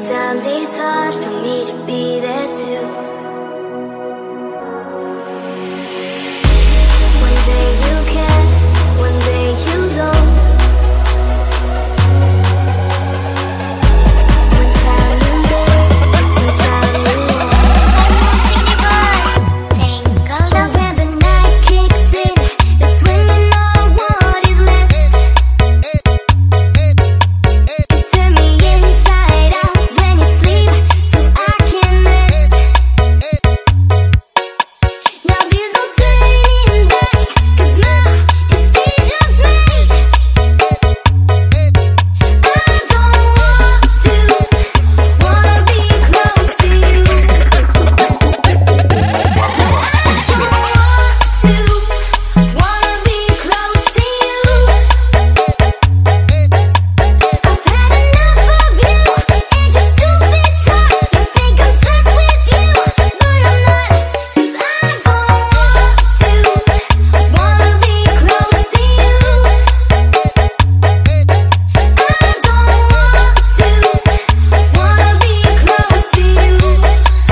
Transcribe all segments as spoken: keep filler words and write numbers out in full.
Sometimes it's hard for me to be there too. One day you can, one day you don't. One time you there, one time you won't. Now when the night kicks in, that's when you know what is left. You turn me inside out when you sleep, so I can rest. Now there's no turning back, 'cause my decision's made. I don't want to, wanna be close to you. I don't want to, wanna be close to you. I've had enough of you and your stupid talk. You think I'm stuck with you, but I'm not. 'Cause I don't want to, wanna be close to you. I don't want to, wanna be close to you. I don't want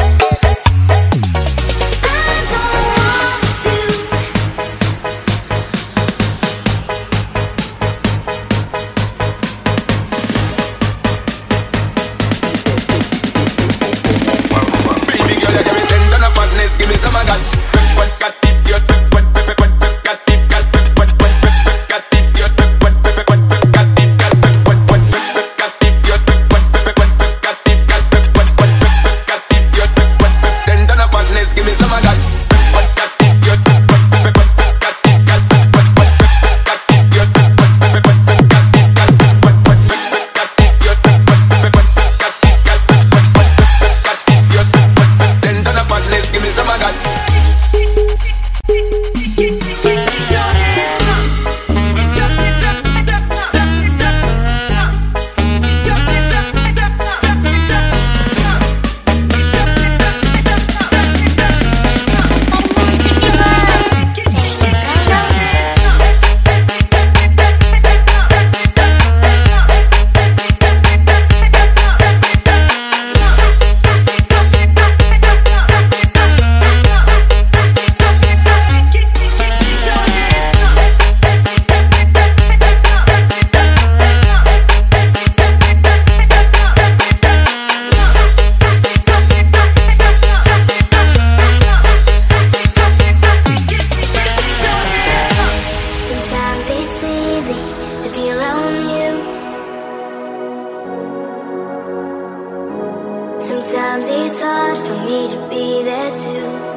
Baby girl, you give me ten ton of fatness, give me some of that. Wet, got deep, your wet, wet, wet, wet, wet, got deep, got wet, wet, wet, wet, wet, got deep, your wet, wet, wet, wet, wet, got deep, got wet, wet, wet, wet, wet, got deep, your wet, wet, wet, wet, wet, got deep, got wet, wet, wet, wet, got deep, your wet, wet, wet. Ten ton of fatness, give me some of that. Wet, got deep, your wet, wet, wet, wet, got deep, got wet, wet, wet, wet, got deep, your wet, wet, wet, wet, got deep, got wet, wet, wet, wet, got deep, your wet, wet, wet, wet, got deep, got wet, wet, wet, got deep, your wet, wet, wet. Ten ton of fatness, give me some of that. Sometimes it's easy to be around you. Sometimes it's hard for me to be there too.